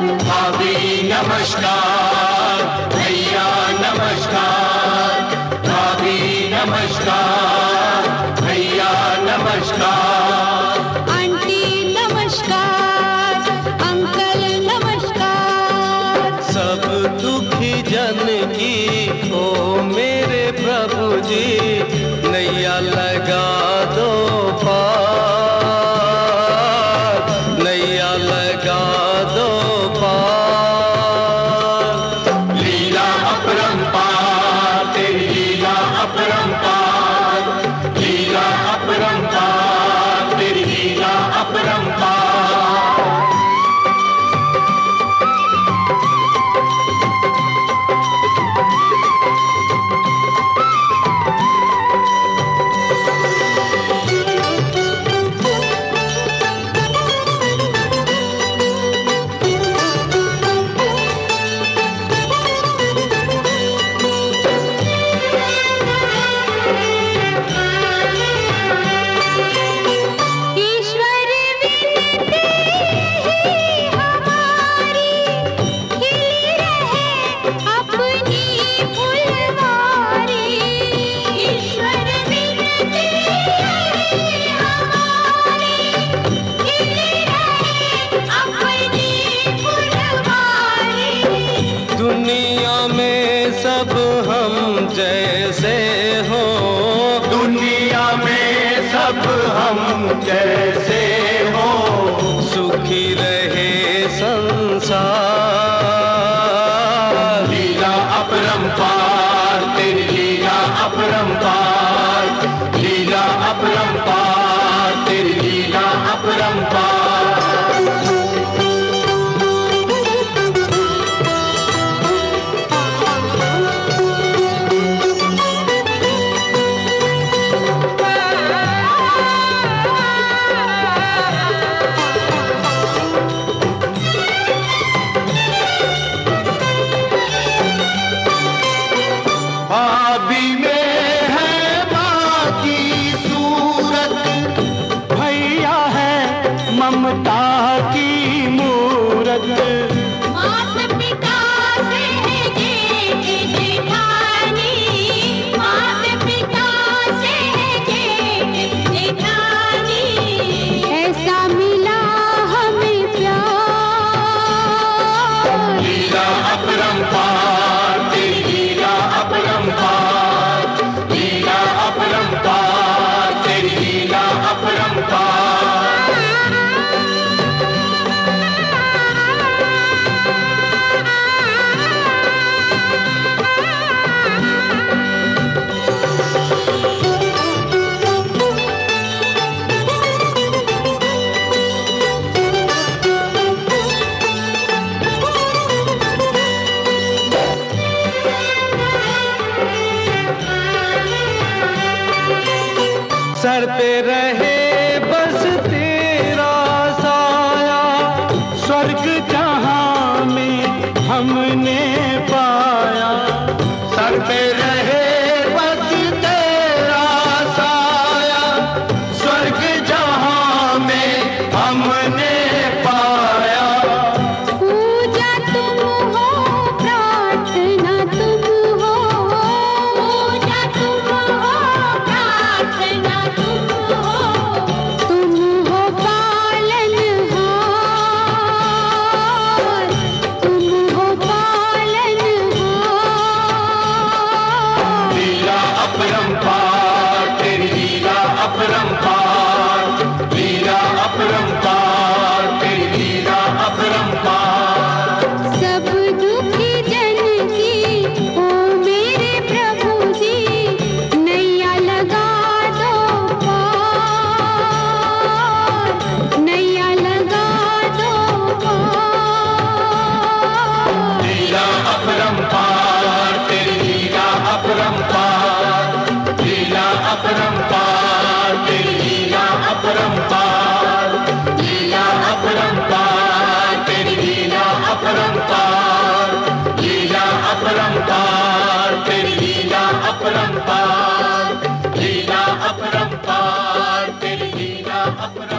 भाभी नमस्कार, भैया नमस्कार, भाभी नमस्कार, भैया नमस्कार, आंटी नमस्कार, अंकल नमस्कार। सब दुखी जन की ओ मेरे प्रभु जी नैया लगा दो पार, नैया लगा दो पार। लीला अपरंपार, तेरी लीला अपरंपार, लीला अपरंपार, तेरी लीला अपरंपार। दुनिया में सब हम जैसे हो, दुनिया में सब हम जैसे हो, सुखी रहे संसार। लीला अपरंपार, तेरी लीला अपरंपार, लीला अपरंपार, तेरी लीला अपरंपार। भाभी में है माँ की सूरत, भैया है ममता की मूरत। माता पिता से है जेठ जेठानी, माता पिता से है जेठ जेठानी। ऐसा मिला हमें प्यार। लीला अपरंपार, तेरी लीला अपरंपार, लीला अपरंपार, तेरी लीला अपरंपार। सर पे रहे बस तेरा साया, स्वर्ग जहां में हमने पाया। सर पे रहे बस तेरा साया, स्वर्ग जहां में हमने पाया। पूजा तुम हो, प्रार्थना तुम हो, पूजा तुम हो, प्रार्थना तुम हो। तुम हो पालनहार, तुम हो पालनहार। लीला अपरंपार, तेरी लीला अपरंपार, लीला अपरंपार, तेरी लीला अपरंपार। सब दुखी जन की ओ मेरे प्रभु जी नैया लगा दो पार, नैया लगा दो पार। लीला अपरंपार, तेरी लीला अपरंपार, लीला अपरंपार, तेरी लीला अपरंपार, लीला अपरंपार, तेरी लीला अपरंपार, लीला अपरंपार, तेरी लीला अपरंपार, लीला अपरंपार, तेरी लीला अपरंपार।